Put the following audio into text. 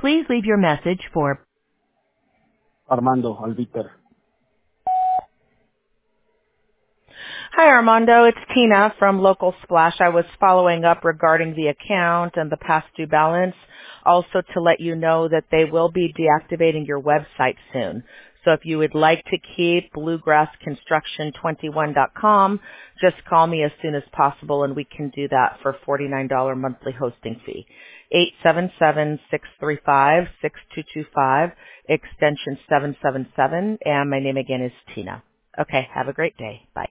Please leave your message for Armando Albiter. Hi, Armando. It's Tina from Local Splash. I was following up regarding the account and the past due balance. Also to let you know that they will be deactivating your website soon. So if you would like to keep bluegrassconstruction21.com, just call me as soon as possible and we can do that for $49 monthly hosting fee. 877-635-6225, extension 777, and my name again is Tina. Okay, have a great day. Bye.